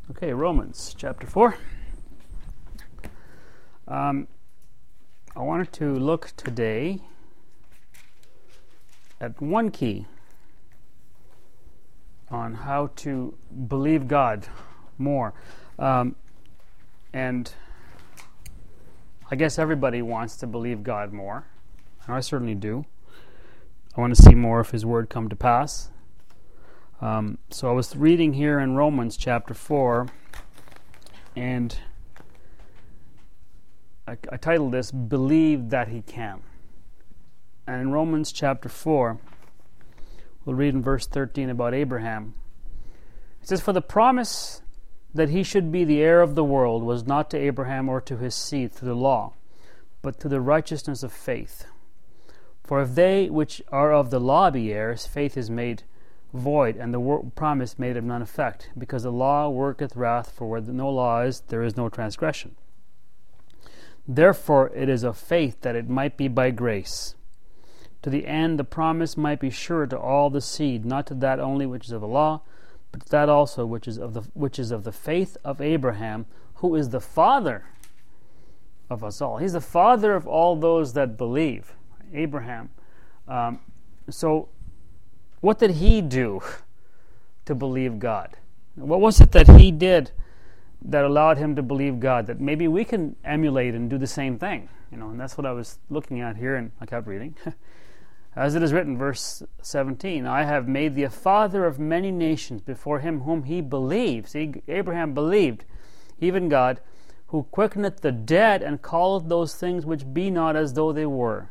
Okay, Romans chapter 4. I wanted to look today at one key on how to believe God more. And I guess everybody wants to believe God more. And I certainly do. I want to see more of His Word come to pass. So I was reading here in Romans chapter 4, and I titled this, Believe That He Can. And in Romans chapter 4, we'll read in verse 13 about Abraham. It says, For the promise that he should be the heir of the world was not to Abraham or to his seed through the law, but to the righteousness of faith. For if they which are of the law be heirs, faith is made void, and the promise made of none effect, because the law worketh wrath, for where no law is, there is no transgression. Therefore it is of faith that it might be by grace, to the end the promise might be sure to all the seed, not to that only which is of the law, but to that also which is of the faith of Abraham, who is the father of us all. He's the father of all those that believe. Abraham. So what did he do to believe God? What was it that he did that allowed him to believe God, that maybe we can emulate and do the same thing? And that's what I was looking at here, and I kept reading. As it is written, verse 17, I have made thee a father of many nations before him whom he believed. See, Abraham believed, even God, who quickeneth the dead and calleth those things which be not as though they were.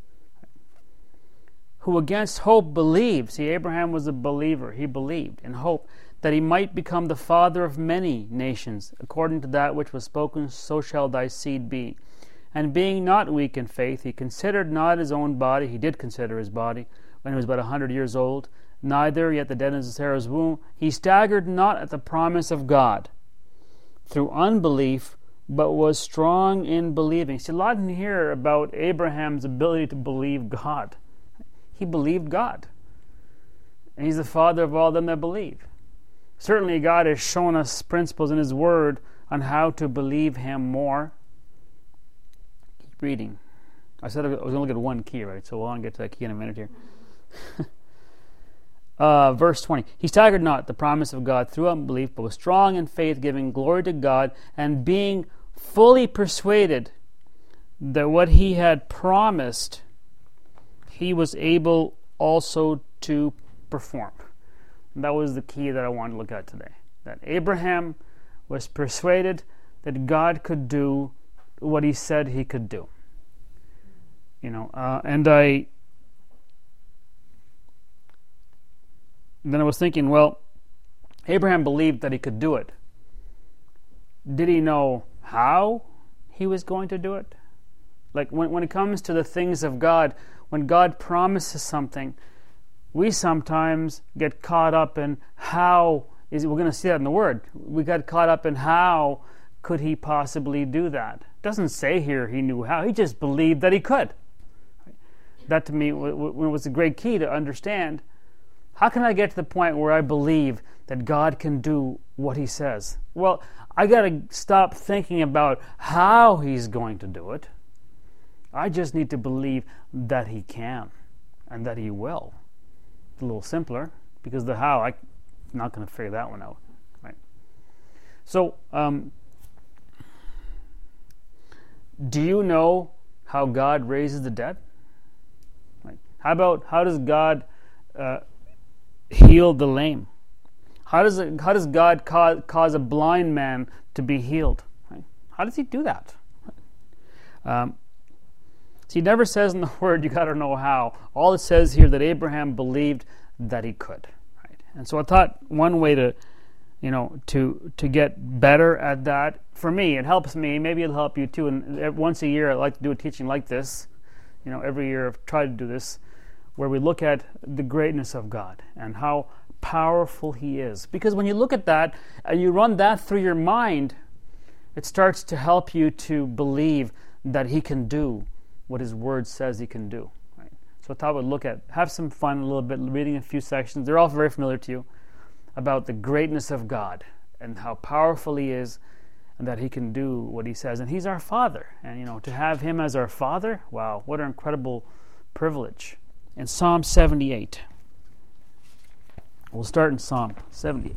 Who against hope believed. See, Abraham was a believer. He believed in hope that he might become the father of many nations, according to that which was spoken, so shall thy seed be. And being not weak in faith, he considered not his own body. He did consider his body when he was about 100 years old. Neither yet the deadness of Sarah's womb. He staggered not at the promise of God through unbelief, but was strong in believing. See, a lot in here about Abraham's ability to believe God. He believed God. And He's the father of all them that believe. Certainly God has shown us principles in His Word on how to believe Him more. Keep reading. I said I was going to look at one key, right? So we'll get to that key in a minute here. Verse 20. He staggered not at the promise of God through unbelief, but was strong in faith, giving glory to God, and being fully persuaded that what He had promised, He was able also to perform. And that was the key that I wanted to look at today. That Abraham was persuaded that God could do what He said He could do. Then I was thinking, well, Abraham believed that he could do it. Did he know how he was going to do it? Like when it comes to the things of God, when God promises something, we sometimes get caught up in how is it. We're going to see that in the Word. We got caught up in how could He possibly do that. It doesn't say here He knew how. He just believed that He could. That to me was a great key to understand. How can I get to the point where I believe that God can do what He says? Well, I got to stop thinking about how He's going to do it. I just need to believe that He can and that He will. It's a little simpler because the how, I'm not going to figure that one out. Right? So, do you know how God raises the dead? Right? How does God heal the lame? How does God cause a blind man to be healed? Right? How does He do that? He never says in the Word, you got to know how. All it says here that Abraham believed that he could. Right? And so I thought one way to get better at that, for me, it helps me, maybe it'll help you too, and once a year I like to do a teaching like this. Every year I've tried to do this, where we look at the greatness of God and how powerful He is. Because when you look at that and you run that through your mind, it starts to help you to believe that He can do what His Word says He can do. Right? So I thought we'd have some fun a little bit, reading a few sections. They're all very familiar to you, about the greatness of God and how powerful He is, and that He can do what He says. And He's our Father. And, to have Him as our Father, wow, what an incredible privilege. In Psalm 78. We'll start in Psalm 78.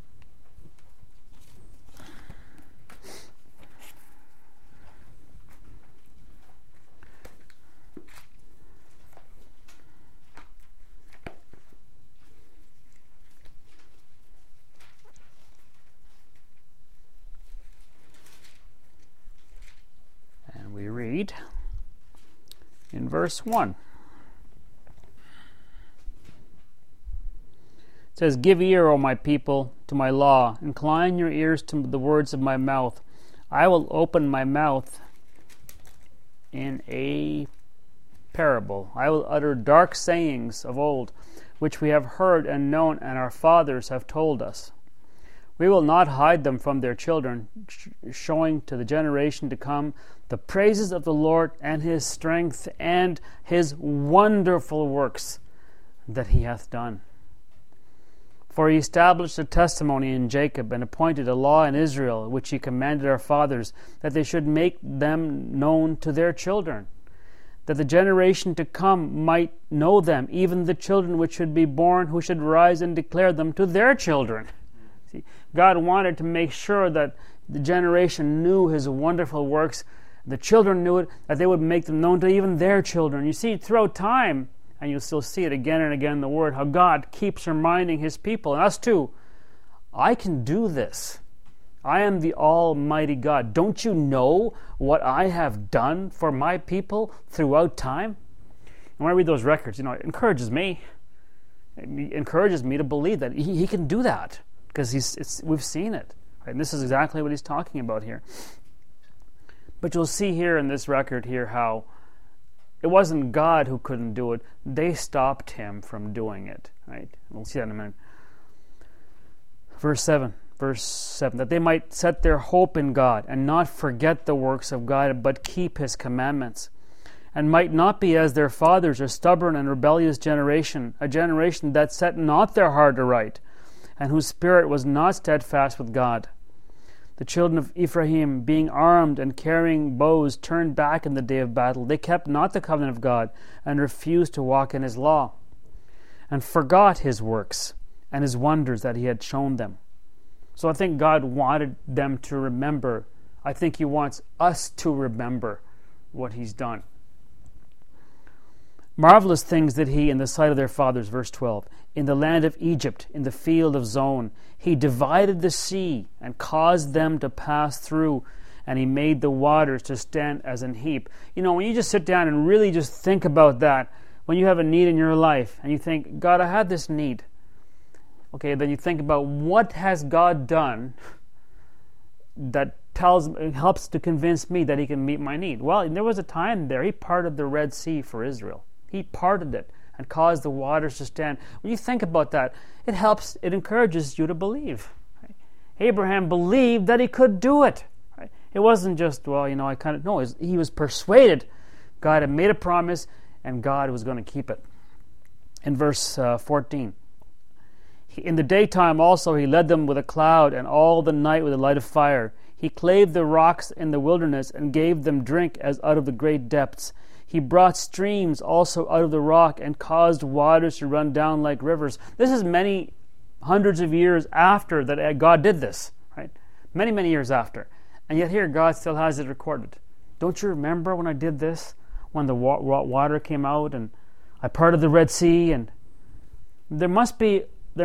And we read in verse 1. It says, "Give ear, O my people, to my law. Incline your ears to the words of my mouth. I will open my mouth in a parable. I will utter dark sayings of old, which we have heard and known, and our fathers have told us. We will not hide them from their children, showing to the generation to come the praises of the Lord and His strength and His wonderful works that He hath done. For He established a testimony in Jacob, and appointed a law in Israel, which He commanded our fathers, that they should make them known to their children, that the generation to come might know them, even the children which should be born, who should rise and declare them to their children." See, God wanted to make sure that the generation knew His wonderful works. The children knew it, that they would make them known to even their children. You see, throughout time, and you'll still see it again and again in the Word, how God keeps reminding His people, and us too, I can do this. I am the Almighty God. Don't you know what I have done for my people throughout time? And when I read those records, it encourages me. It encourages me to believe that He can do that, because we've seen it. Right? And this is exactly what He's talking about here. But you'll see here in this record here how it wasn't God who couldn't do it. They stopped Him from doing it. Right? We'll see that in a minute. Verse 7, that they might set their hope in God and not forget the works of God, but keep His commandments, and might not be as their fathers, a stubborn and rebellious generation, a generation that set not their heart aright, and whose spirit was not steadfast with God. The children of Ephraim, being armed and carrying bows, turned back in the day of battle. They kept not the covenant of God, and refused to walk in His law, and forgot His works and His wonders that He had shown them. So I think God wanted them to remember. I think He wants us to remember what He's done. Marvelous things did He in the sight of their fathers, verse 12. In the land of Egypt, in the field of Zon, He divided the sea and caused them to pass through, and He made the waters to stand as an heap. When you just sit down and really just think about that, when you have a need in your life, and you think, God, I had this need. Okay, then you think about what has God done that helps to convince me that He can meet my need. Well, there was a time there, He parted the Red Sea for Israel. He parted it and caused the waters to stand. When you think about that, it encourages you to believe. Right? Abraham believed that he could do it. Right? It wasn't just, he was persuaded. God had made a promise, and God was going to keep it. In verse 14, in the daytime also He led them with a cloud, and all the night with a light of fire. He clave the rocks in the wilderness, and gave them drink as out of the great depths. He brought streams also out of the rock, and caused waters to run down like rivers. This is many hundreds of years after that God did this, right? Many, many years after. And yet here God still has it recorded. Don't you remember when I did this? When the water came out, and I parted the Red Sea, and there must be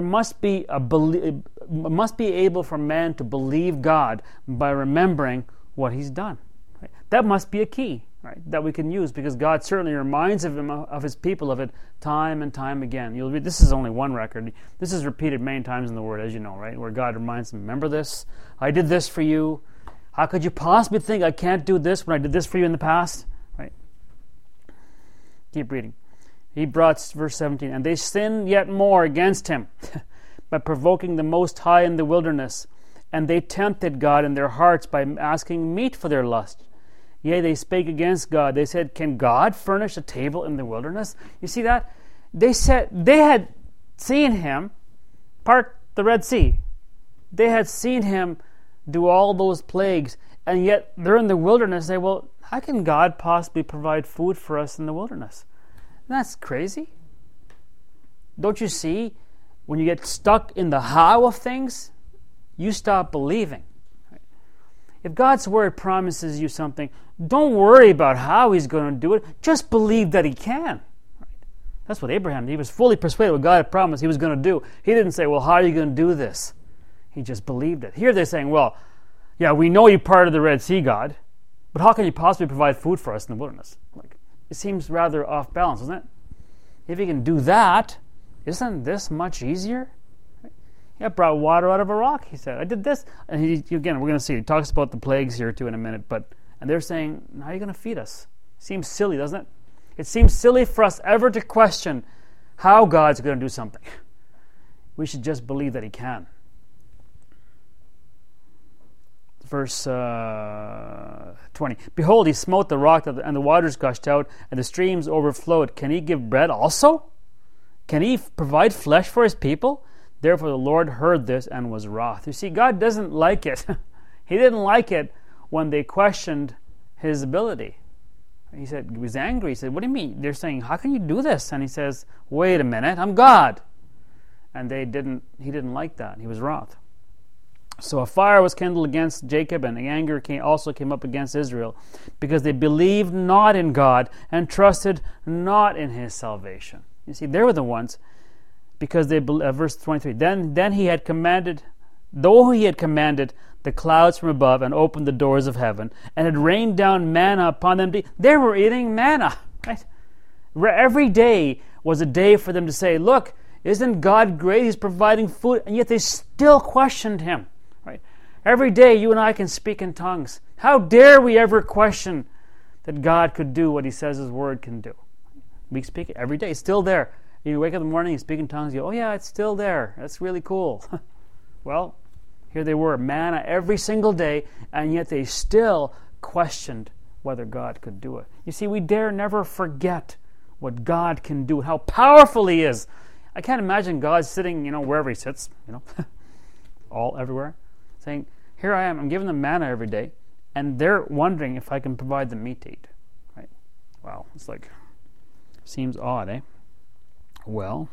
able for man to believe God by remembering what He's done. Right? That must be a key. Right, that we can use, because God certainly reminds of His people of it time and time again. You'll read, this is only one record. This is repeated many times in the Word, as you know, right? Where God reminds them, remember this? I did this for you. How could you possibly think I can't do this when I did this for you in the past? Right? Keep reading. He brought, verse 17, and they sinned yet more against Him by provoking the Most High in the wilderness. And they tempted God in their hearts by asking meat for their lust. Yea, they spake against God. They said, can God furnish a table in the wilderness? You see that? They said they had seen Him part the Red Sea. They had seen him do all those plagues, and yet they're in the wilderness. They say, well, how can God possibly provide food for us in the wilderness? That's crazy. Don't you see? When you get stuck in the how of things, you stop believing. If God's Word promises you something, don't worry about how He's going to do it. Just believe that He can. That's what Abraham did. He was fully persuaded what God had promised He was going to do. He didn't say, well, how are you going to do this? He just believed it. Here they're saying, well, yeah, we know you parted the Red Sea, God, but how can you possibly provide food for us in the wilderness? It seems rather off balance, doesn't it? If you can do that, isn't this much easier? I brought water out of a rock, he said. I did this. And again, we're going to see, he talks about the plagues here too in a minute, and they're saying, how are you going to feed us? Seems silly, doesn't it? It seems silly for us ever to question how God's going to do something. We should just believe that He can. Verse 20. Behold, He smote the rock, and the waters gushed out, and the streams overflowed. Can He give bread also? Can He provide flesh for His people? Therefore the Lord heard this and was wroth. You see, God doesn't like it. He didn't like it when they questioned His ability. He was angry. He said, what do you mean? They're saying, how can you do this? And He says, wait a minute, I'm God. And He didn't like that. He was wroth. So a fire was kindled against Jacob, and the anger also came up against Israel, because they believed not in God and trusted not in His salvation. You see, they were the ones, because they, verse 23, then He had commanded, though He had commanded the clouds from above and opened the doors of heaven, and had rained down manna upon them. They were eating manna, right? Every day was a day for them to say, look, isn't God great? He's providing food, and yet they still questioned Him. Right? Every day you and I can speak in tongues. How dare we ever question that God could do what He says His Word can do? We speak it every day. It's still there. You wake up in the morning, you speak in tongues, you go, oh yeah, it's still there. That's really cool. Well, here they were, manna every single day, and yet they still questioned whether God could do it. You see, we dare never forget what God can do, how powerful He is. I can't imagine God sitting, wherever He sits, everywhere, saying, here I am, I'm giving them manna every day, and they're wondering if I can provide them meat to eat. Right? Wow, it's seems odd, eh? Well,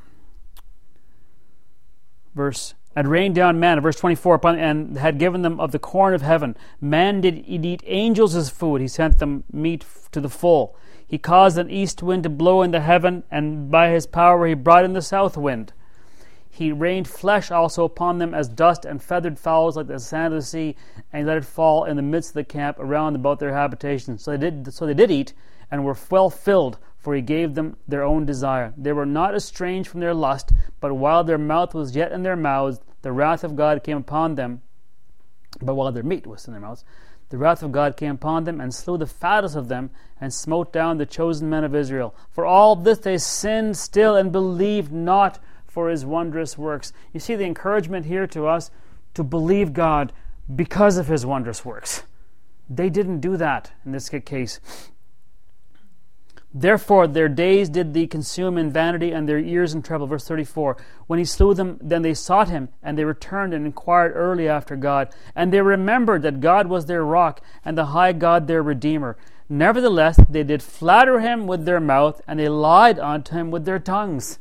had rained down manna, verse 24, and had given them of the corn of heaven. Man did eat angels as food. He sent them meat to the full. He caused an east wind to blow in the heaven, and by His power He brought in the south wind. He rained flesh also upon them as dust, and feathered fowls like the sand of the sea, and He let it fall in the midst of the camp around about their habitation. So they did eat, and were well filled, for He gave them their own desire. They were not estranged from their lust, but while their mouth was yet in their mouths, the wrath of God came upon them. But while their meat was in their mouths, the wrath of God came upon them, and slew the fattest of them, and smote down the chosen men of Israel. For all this they sinned still, and believed not for His wondrous works. You see the encouragement here to us to believe God because of His wondrous works. They didn't do that in this case. Therefore their days did Thee consume in vanity, and their years in trouble. Verse 34. When He slew them, then they sought Him, and they returned and inquired early after God. And they remembered that God was their rock, and the high God their Redeemer. Nevertheless, they did flatter Him with their mouth, and they lied unto Him with their tongues.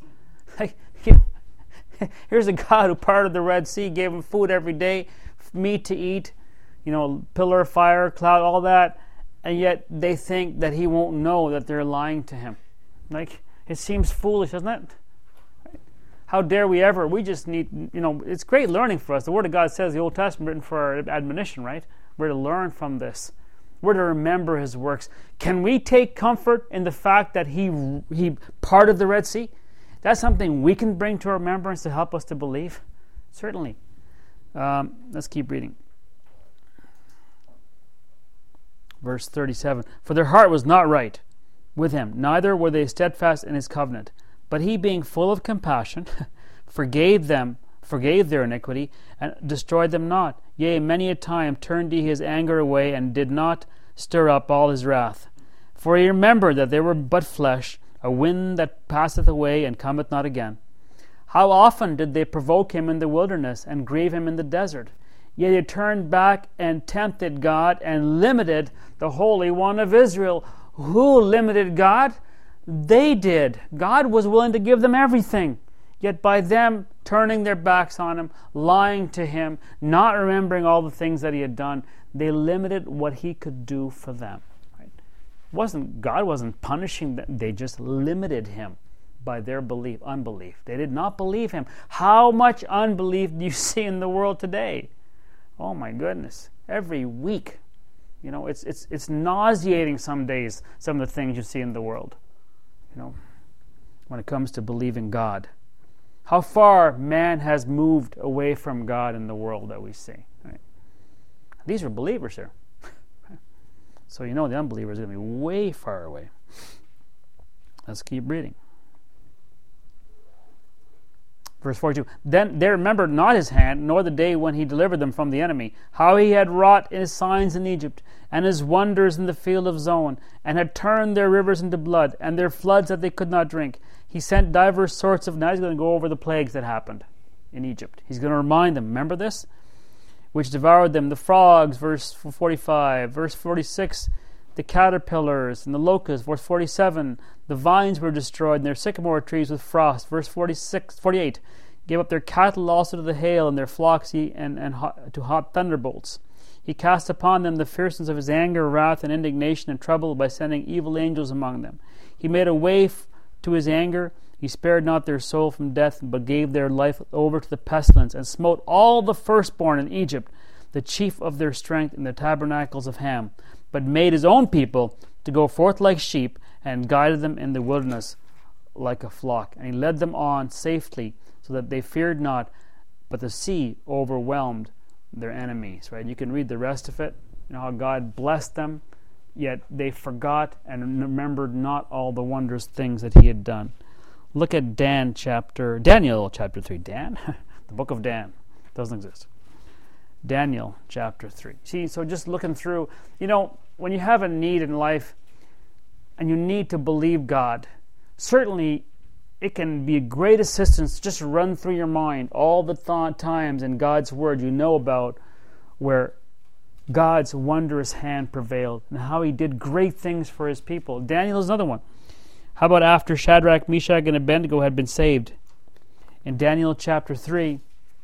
Here's a God who parted the Red Sea, gave them food every day, meat to eat, pillar of fire, cloud, all that, and yet they think that He won't know that they're lying to Him. It seems foolish, doesn't it? How dare we ever? We just need, it's great learning for us. The Word of God says, the Old Testament written for our admonition, right? We're to learn from this. We're to remember His works. Can we take comfort in the fact that He parted the Red Sea? That's something we can bring to our remembrance to help us to believe. Certainly. Let's keep reading. Verse 37. For their heart was not right with Him, neither were they steadfast in His covenant. But He, being full of compassion, forgave their iniquity, and destroyed them not. Yea, many a time turned He His anger away, and did not stir up all His wrath. For He remembered that they were but flesh, a wind that passeth away and cometh not again. How often did they provoke him in the wilderness and grieve him in the desert? Yet he turned back and tempted God and limited the Holy One of Israel. Who limited God? They did. God was willing to give them everything. Yet by them turning their backs on him, lying to him, not remembering all the things that he had done, they limited what he could do for them. God wasn't punishing them. They just limited him by their unbelief. They did not believe him. How much unbelief do you see in the world today? Oh my goodness. Every week. It's nauseating some days, some of the things you see in the world. When it comes to believing God. How far man has moved away from God in the world that we see. Right? These are believers here. So the unbelievers are going to be way far away. Let's keep reading. Verse 42, then they remembered not his hand, nor the day when he delivered them from the enemy, how he had wrought his signs in Egypt, and his wonders in the field of Zon, and had turned their rivers into blood, and their floods that they could not drink. He sent divers sorts of... Now he's going to go over the plagues that happened in Egypt. He's going to remind them, remember this? Which devoured them, the frogs, verse 45. Verse 46, the caterpillars and the locusts. Verse 47, the vines were destroyed, and their sycamore trees with frost. Verse 48, gave up their cattle also to the hail, and their flocks to hot thunderbolts. He cast upon them the fierceness of his anger, wrath, and indignation and trouble by sending evil angels among them. He made a way to his anger. He spared not their soul from death, but gave their life over to the pestilence, and smote all the firstborn in Egypt, the chief of their strength in the tabernacles of Ham, but made his own people to go forth like sheep, and guided them in the wilderness like a flock. And he led them on safely, so that they feared not, but the sea overwhelmed their enemies. Right? You can read the rest of it. How God blessed them, yet they forgot and remembered not all the wondrous things that he had done. Look at Daniel chapter 3. Dan? The book of Dan. Doesn't exist. Daniel chapter 3. See, so just looking through, when you have a need in life and you need to believe God, certainly it can be a great assistance to just run through your mind all the times in God's Word about where God's wondrous hand prevailed and how he did great things for his people. Daniel is another one. How about after Shadrach, Meshach, and Abednego had been saved? In Daniel chapter 3,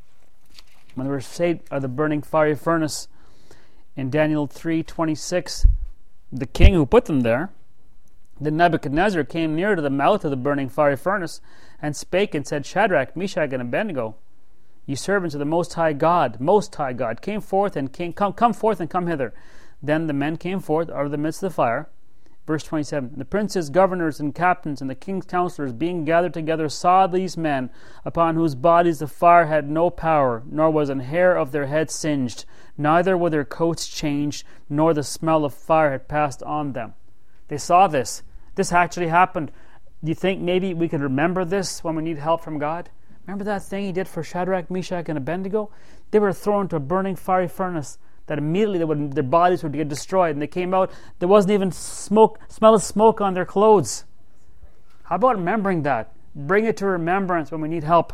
when they were saved out of the burning fiery furnace, in Daniel 3:26, the king who put them there, then Nebuchadnezzar came near to the mouth of the burning fiery furnace and spake and said, Shadrach, Meshach, and Abednego, ye servants of the Most High God, come forth and come hither. Then the men came forth out of the midst of the fire. Verse 27, the princes, governors, and captains, and the king's counselors, being gathered together, saw these men, upon whose bodies the fire had no power, nor was an hair of their head singed, neither were their coats changed, nor the smell of fire had passed on them. They saw this. This actually happened. Do you think maybe we could remember this when we need help from God? Remember that thing he did for Shadrach, Meshach, and Abednego? They were thrown into a burning fiery furnace that immediately their bodies would get destroyed. And they came out, there wasn't even smell of smoke on their clothes. How about remembering that? Bring it to remembrance when we need help.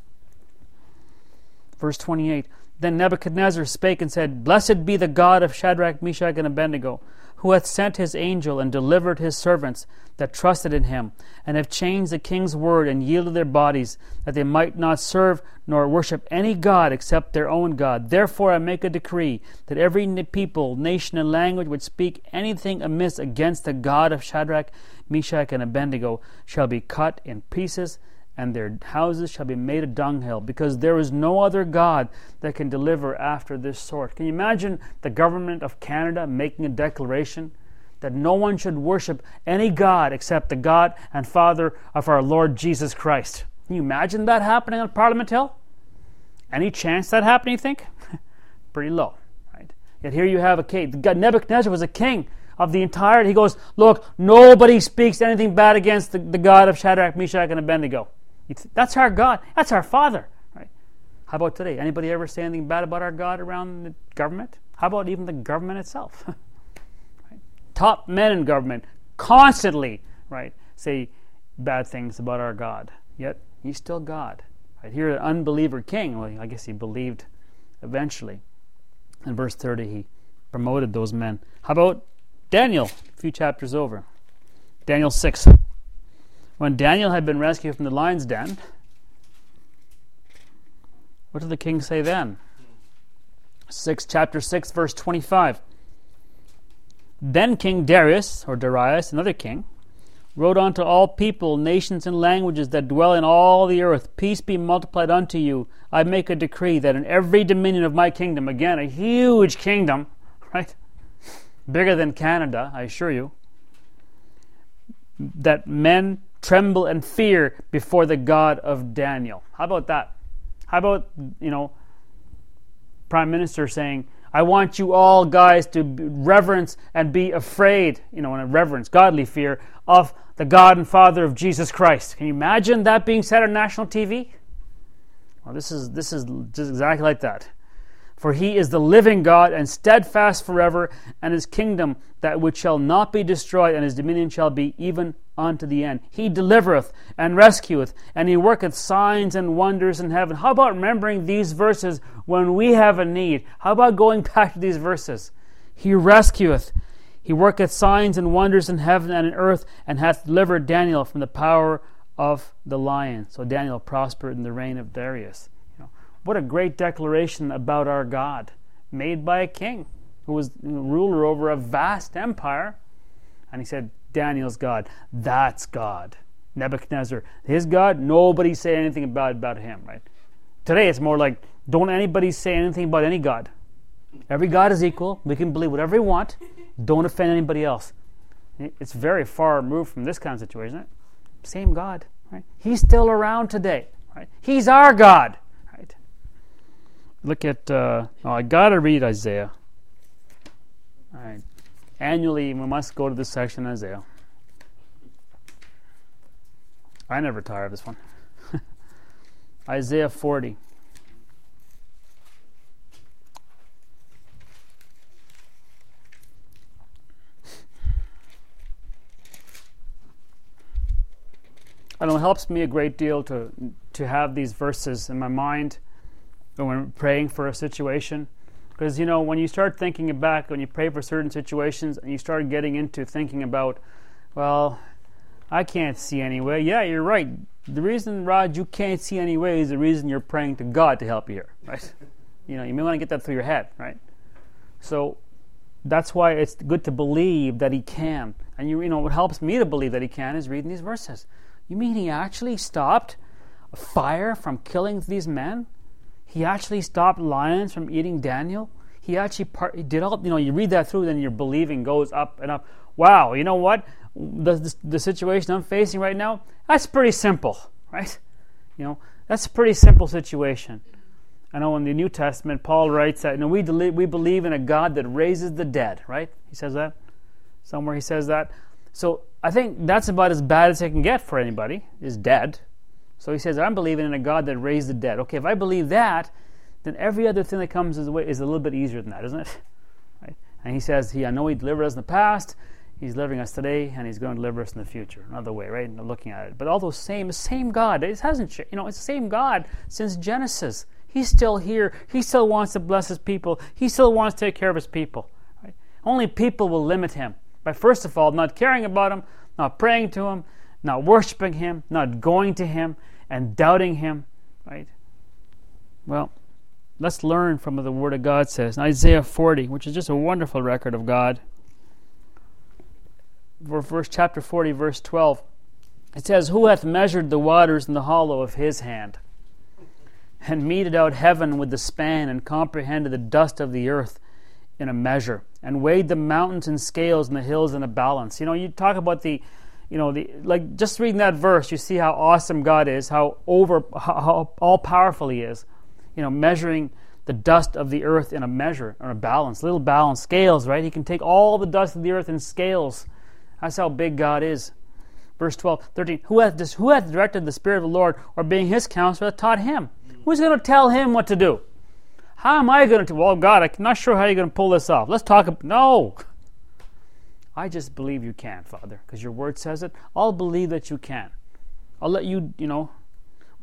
Verse 28, then Nebuchadnezzar spake and said, Blessed be the God of Shadrach, Meshach, and Abednego, who hath sent his angel and delivered his servants that trusted in him, and have changed the king's word and yielded their bodies, that they might not serve nor worship any god except their own God. Therefore I make a decree that every people, nation, and language which speak anything amiss against the God of Shadrach, Meshach, and Abednego shall be cut in pieces, and their houses shall be made a dunghill, because there is no other God that can deliver after this sort. Can you imagine the government of Canada making a declaration that no one should worship any God except the God and Father of our Lord Jesus Christ? Can you imagine that happening on Parliament Hill? Any chance that happening, you think? Pretty low, right? Yet here you have a king. Nebuchadnezzar was a king of the entire... He goes, look, nobody speaks anything bad against the God of Shadrach, Meshach, and Abednego. That's our God. That's our Father. Right? How about today? Anybody ever say anything bad about our God around the government? How about even the government itself? Right? Top men in government constantly, right, say bad things about our God. Yet He's still God. Right here, an unbeliever king. Well, I guess he believed eventually. In verse 30, he promoted those men. How about Daniel? A few chapters over. Daniel 6. When Daniel had been rescued from the lion's den, what did the king say then? Chapter 6, verse 25. Then King Darius, or Darius, another king, wrote unto all people, nations, and languages that dwell in all the earth, peace be multiplied unto you. I make a decree that in every dominion of my kingdom, again, a huge kingdom, right? Bigger than Canada, I assure you, that men tremble and fear before the God of Daniel. How about that? How about, Prime Minister saying, I want you all guys to reverence and be afraid, in a reverence, godly fear, of the God and Father of Jesus Christ. Can you imagine that being said on national TV? Well, this is just exactly like that. For he is the living God, and steadfast forever, and his kingdom that which shall not be destroyed, and his dominion shall be even unto the end. He delivereth and rescueth, and he worketh signs and wonders in heaven. How about remembering these verses when we have a need? How about going back to these verses? He rescueth, he worketh signs and wonders in heaven and in earth, and hath delivered Daniel from the power of the lion. So Daniel prospered in the reign of Darius. What a great declaration about our God, made by a king who was ruler over a vast empire. And he said, Daniel's God, that's God. Nebuchadnezzar, his God, nobody say anything bad about him, right? Today it's more like, don't anybody say anything about any God. Every God is equal. We can believe whatever we want. Don't offend anybody else. It's very far removed from this kind of situation, isn't it? Same God, right? He's still around today, right? He's our God. Look at, I got to read Isaiah. All right. Annually, we must go to this section in Isaiah. I never tire of this one. Isaiah 40. I know it helps me a great deal to have these verses in my mind when we're praying for a situation. Because, when you start thinking back, when you pray for certain situations, and you start getting into thinking about, well, I can't see any way. Yeah, you're right. The reason, Rod, you can't see any way is the reason you're praying to God to help you here, right? You may want to get that through your head, right? So that's why it's good to believe that he can. And what helps me to believe that he can is reading these verses. You mean he actually stopped a fire from killing these men? He actually stopped lions from eating Daniel. He actually did all. You read that through, then your believing goes up and up. Wow, you know what? The situation I'm facing right now, that's pretty simple, right? That's a pretty simple situation. I know in the New Testament, Paul writes that we believe in a God that raises the dead, right? He says that somewhere. He says that. So I think that's about as bad as it can get for anybody, is dead. So he says, I'm believing in a God that raised the dead. Okay, if I believe that, then every other thing that comes his way is a little bit easier than that, isn't it? Right? And he says, I know he delivered us in the past, he's delivering us today, and he's going to deliver us in the future. Another way, right? Looking at it. But all those same God. It hasn't changed. It's the same God since Genesis. He's still here. He still wants to bless his people. He still wants to take care of his people. Right? Only people will limit him by, first of all, not caring about him, not praying to him, not worshiping him, not going to him, and doubting him, right? Well, let's learn from what the Word of God says. In Isaiah 40, which is just a wonderful record of God. Chapter 40, verse 12. It says, Who hath measured the waters in the hollow of his hand, and meted out heaven with the span, and comprehended the dust of the earth in a measure, and weighed the mountains in scales and the hills in a balance. You talk about just reading that verse, you see how awesome God is, how all powerful he is. Measuring the dust of the earth in a measure, or a balance, little balance, scales, right? He can take all the dust of the earth in scales. That's how big God is. Verse 12, 13, Who hath directed the Spirit of the Lord, or being his counselor, hath taught him? Who's going to tell him what to do? How am I going to? Well, God, I'm not sure how you're going to pull this off. Let's talk. No. I just believe you can, Father, because your word says it. I'll believe that you can. I'll let you,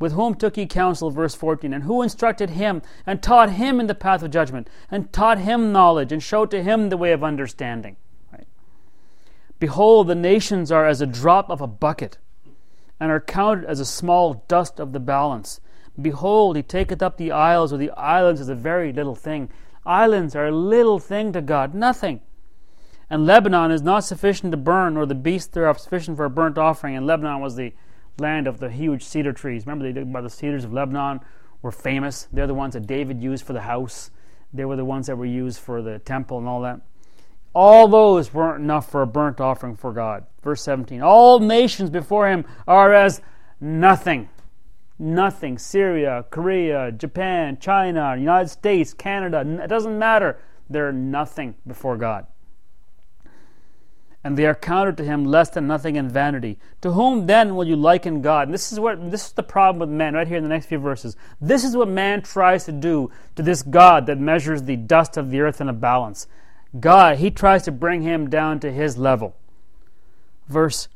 With whom took ye counsel, verse 14, and who instructed him, and taught him in the path of judgment, and taught him knowledge, and showed to him the way of understanding. Right? Behold, the nations are as a drop of a bucket, and are counted as a small dust of the balance. Behold, he taketh up the isles, or the islands is a very little thing. Islands are a little thing to God, nothing. And Lebanon is not sufficient to burn, nor the beast thereof sufficient for a burnt offering. And Lebanon was the land of the huge cedar trees. Remember, by the cedars of Lebanon were famous. They're the ones that David used for the house. They were the ones that were used for the temple and all that. All those weren't enough for a burnt offering for God. Verse 17, all nations before him are as nothing. Nothing. Syria, Korea, Japan, China, United States, Canada. It doesn't matter. They're nothing before God. And they are counted to him less than nothing in vanity. To whom then will you liken God? And this is the problem with men right here in the next few verses. This is what man tries to do to this God that measures the dust of the earth in a balance. God, he tries to bring him down to his level. Verse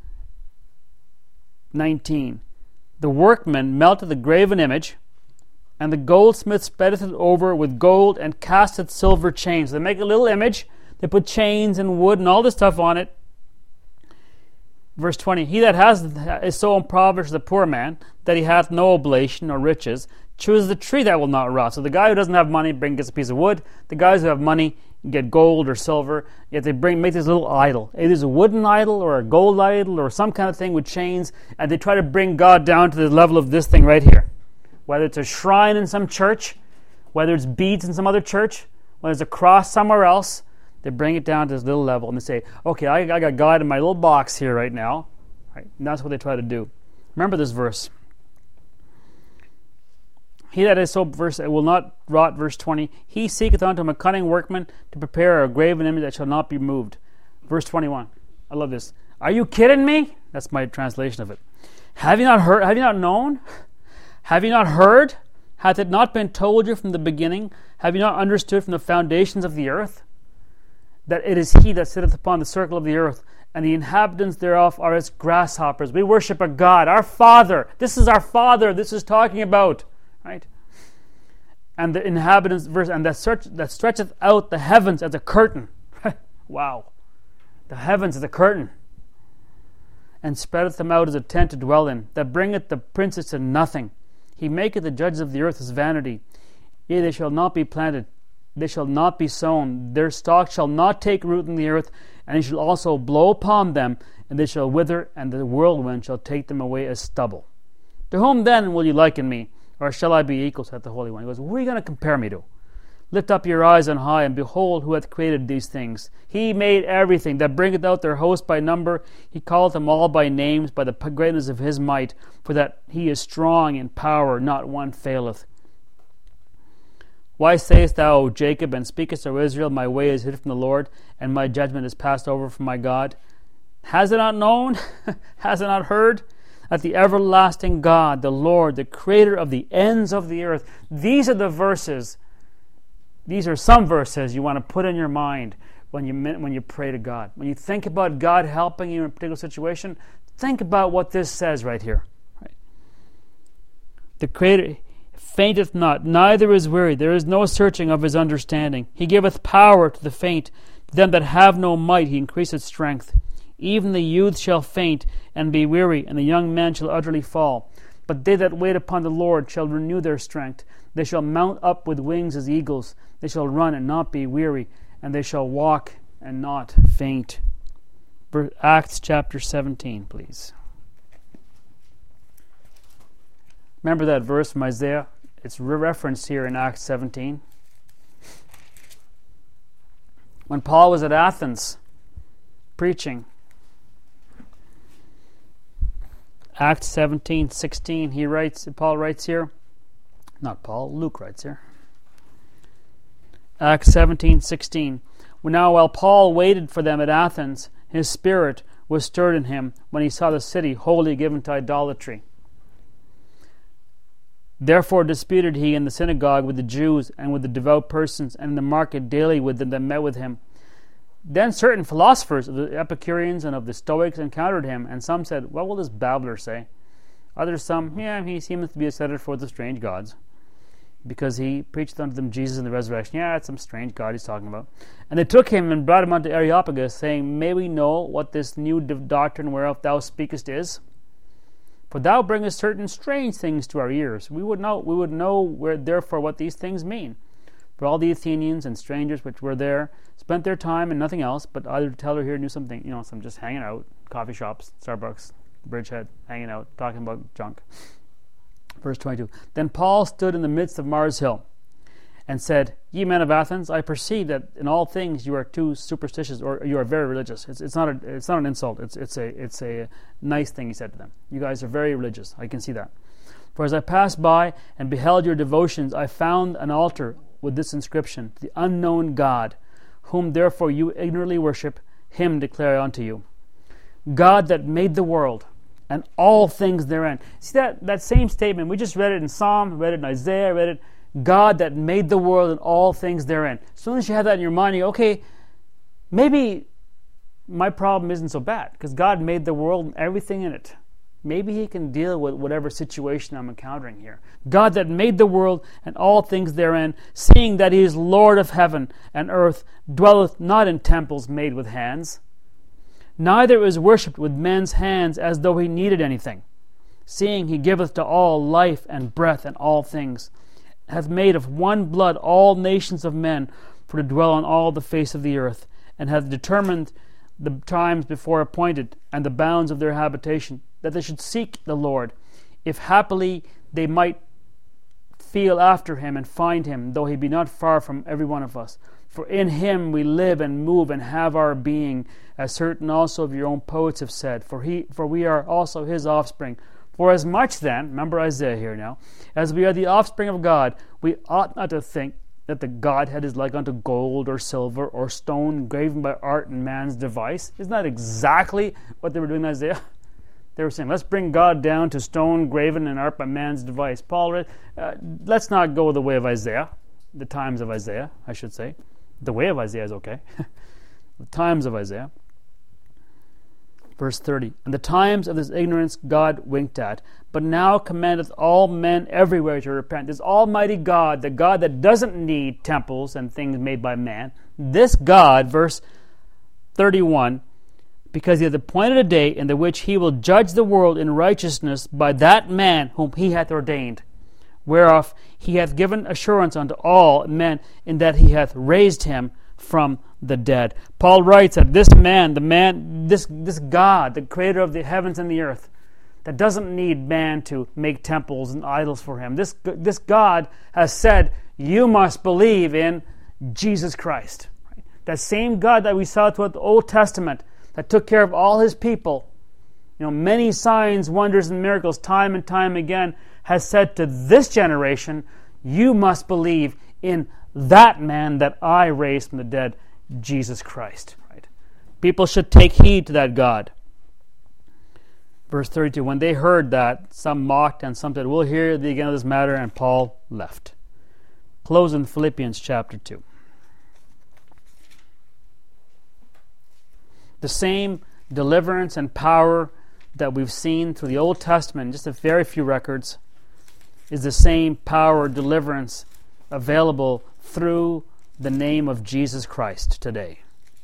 19. The workman melteth the graven image, and the goldsmith spreadeth it over with gold, and casteth silver chains. So they make a little image, they put chains and wood and all this stuff on it. Verse 20, he that is so impoverished as a poor man, that he hath no oblation or riches, chooses the tree that will not rot. So the guy who doesn't have money gets a piece of wood. The guys who have money get gold or silver. Yet they make this little idol. It is a wooden idol or a gold idol or some kind of thing with chains, and they try to bring God down to the level of this thing right here. Whether it's a shrine in some church, whether it's beads in some other church, whether it's a cross somewhere else, they bring it down to this little level and they say, okay, I got God in my little box here right now. Right? And that's what they try to do. Remember this verse. He that is so will not rot, verse 20. He seeketh unto him a cunning workman to prepare a graven image that shall not be moved. Verse 21. I love this. Are you kidding me? That's my translation of it. Have you not heard? Have you not known? Have you not heard? Hath it not been told you from the beginning? Have you not understood from the foundations of the earth? That it is he that sitteth upon the circle of the earth, and the inhabitants thereof are as grasshoppers. We worship a God, our Father. This is our Father this is talking about. Right? And the inhabitants, verse, and that stretcheth out the heavens as a curtain. Wow. The heavens as a curtain. And spreadeth them out as a tent to dwell in, that bringeth the princes to nothing. He maketh the judges of the earth his vanity. Yea, they shall not be planted, they shall not be sown, their stalk shall not take root in the earth, and he shall also blow upon them, and they shall wither, and the whirlwind shall take them away as stubble. To whom then will you liken me? Or shall I be equal, saith the Holy One? He goes, what are you going to compare me to? Lift up your eyes on high, and behold who hath created these things. He made everything, that bringeth out their host by number. He calleth them all by names, by the greatness of his might, for that he is strong in power, not one faileth. Why sayest thou, O Jacob, and speakest, O Israel, my way is hid from the Lord, and my judgment is passed over from my God? Has it not known? Has it not heard? That the everlasting God, the Lord, the creator of the ends of the earth. These are the verses. These are some verses you want to put in your mind when you pray to God. When you think about God helping you in a particular situation, think about what this says right here. Right? The creator fainteth not, neither is weary. There is no searching of his understanding. He giveth power to the faint. To them that have no might he increaseth strength. Even the youth shall faint and be weary, and the young men shall utterly fall. But they that wait upon the Lord shall renew their strength. They shall mount up with wings as eagles. They shall run and not be weary, and they shall walk and not faint. Acts chapter 17, please. Remember that verse from Isaiah? It's referenced here in Acts 17. When Paul was at Athens preaching, Acts 17:16, Paul writes here, Luke writes here. Acts 17:16. Now while Paul waited for them at Athens, his spirit was stirred in him when he saw the city wholly given to idolatry. Therefore disputed he in the synagogue with the Jews and with the devout persons, and in the market daily with them that met with him. Then certain philosophers of the Epicureans and of the Stoics encountered him, and some said, what will this babbler say? Others, some, he seems to be ascended for the strange gods, because he preached unto them Jesus in the resurrection. Yeah, it's some strange God he's talking about. And they took him and brought him unto Areopagus, saying, May we know what this new doctrine whereof thou speakest is? For thou bringest certain strange things to our ears. We would know therefore what these things mean. For all the Athenians and strangers which were there spent their time in nothing else, but either to tell or hear knew something, some just hanging out, coffee shops, Starbucks, Bridgehead, hanging out, talking about junk. Verse 22, Then Paul stood in the midst of Mars Hill, and said, Ye men of Athens, I perceive that in all things you are too superstitious, or you are very religious. It's not an insult. It's a nice thing he said to them. You guys are very religious. I can see that. For as I passed by and beheld your devotions, I found an altar with this inscription, The unknown God, whom therefore you ignorantly worship, him declare unto you. God that made the world, and all things therein. See that same statement, we just read it in Psalm, read it in Isaiah, read it, God that made the world and all things therein. As soon as you have that in your mind, you go, okay, maybe my problem isn't so bad, because God made the world and everything in it. Maybe he can deal with whatever situation I'm encountering here. God that made the world and all things therein, seeing that he is Lord of heaven and earth, dwelleth not in temples made with hands, neither is worshipped with men's hands as though he needed anything, seeing he giveth to all life and breath and all things, hath made of one blood all nations of men for to dwell on all the face of the earth, and hath determined the times before appointed and the bounds of their habitation, that they should seek the Lord, if happily they might feel after him and find him, though he be not far from every one of us. For in him we live and move and have our being, as certain also of your own poets have said, for we are also his offspring. For as much then, remember Isaiah here now, as we are the offspring of God, we ought not to think that the Godhead is like unto gold or silver or stone graven by art and man's device. Isn't that exactly what they were doing in Isaiah? They were saying, let's bring God down to stone graven and art by man's device. Paul, let's not go the way of Isaiah, the times of Isaiah, I should say. The way of Isaiah is okay. The times of Isaiah. Verse 30, And the times of this ignorance God winked at, but now commandeth all men everywhere to repent. This almighty God, the God that doesn't need temples and things made by man, this God, verse 31, because he hath appointed a day in the which he will judge the world in righteousness by that man whom he hath ordained, whereof he hath given assurance unto all men, in that he hath raised him from the dead. Paul writes that this God, the creator of the heavens and the earth, that doesn't need man to make temples and idols for him. This God has said, you must believe in Jesus Christ. Right? That same God that we saw throughout the Old Testament, that took care of all his people, many signs, wonders, and miracles, time and time again, has said to this generation, you must believe in that man that I raised from the dead, Jesus Christ. Right? People should take heed to that God. Verse 32, when they heard that, some mocked and some said, we'll hear thee again of this matter, and Paul left. Close in Philippians chapter 2. The same deliverance and power that we've seen through the Old Testament, just a very few records, is the same power or deliverance available through the name of Jesus Christ today.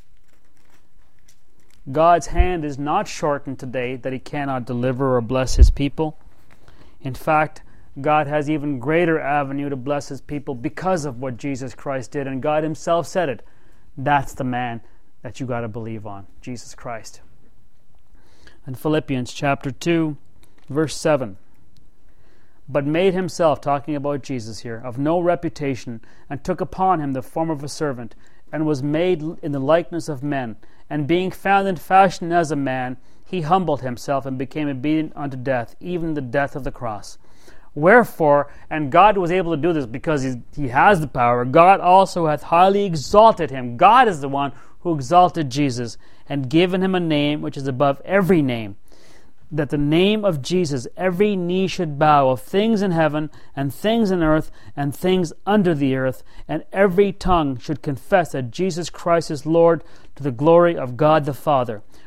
God's hand is not shortened today that he cannot deliver or bless his people. In fact, God has even greater avenue to bless his people because of what Jesus Christ did, and God himself said it. That's the man that you got to believe on, Jesus Christ. In Philippians chapter 2, verse 7, but made himself, talking about Jesus here, of no reputation, and took upon him the form of a servant, and was made in the likeness of men. And being found in fashion as a man, he humbled himself and became obedient unto death, even the death of the cross. Wherefore, and God was able to do this because he has the power, God also hath highly exalted him. God is the one who exalted Jesus, and given him a name which is above every name, that the name of Jesus every knee should bow, of things in heaven and things in earth and things under the earth, and every tongue should confess that Jesus Christ is Lord, to the glory of God the Father.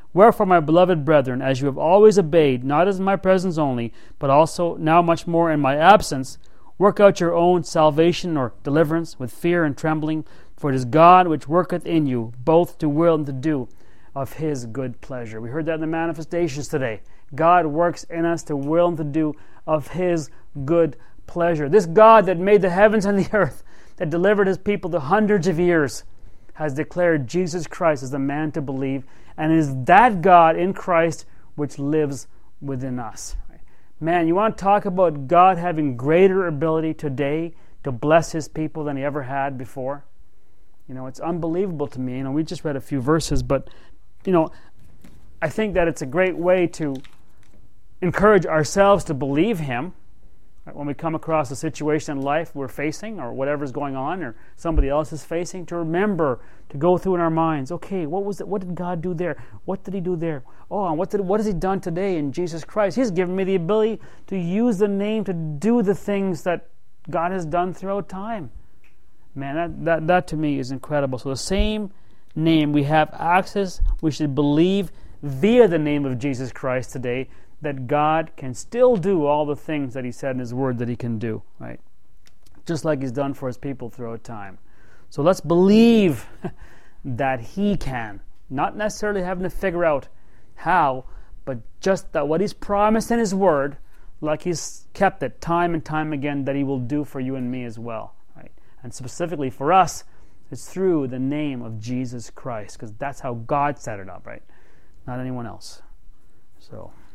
Wherefore, my beloved brethren, as you have always obeyed, not as in my presence only, but also now much more in my absence, work out your own salvation or deliverance with fear and trembling, for it is God which worketh in you, both to will and to do of His good pleasure. We heard that in the manifestations today. God works in us to will and to do of His good pleasure. This God that made the heavens and the earth, that delivered His people to hundreds of years, has declared Jesus Christ as the man to believe, and it is that God in Christ which lives within us. Man, you want to talk about God having greater ability today to bless His people than He ever had before? It's unbelievable to me. We just read a few verses, but, I think that it's a great way to encourage ourselves to believe Him. When we come across a situation in life we're facing, or whatever's going on, or somebody else is facing, to remember, to go through in our minds, okay, what did God do there? What did He do there? Oh, and what has He done today in Jesus Christ? He's given me the ability to use the name to do the things that God has done throughout time. Man, that to me is incredible. So the same name, we have access, we should believe via the name of Jesus Christ today, that God can still do all the things that He said in His Word that He can do, right? Just like He's done for His people throughout time. So let's believe that He can. Not necessarily having to figure out how, but just that what He's promised in His Word, like He's kept it time and time again, that He will do for you and me as well, right? And specifically for us, it's through the name of Jesus Christ, because that's how God set it up, right? Not anyone else. So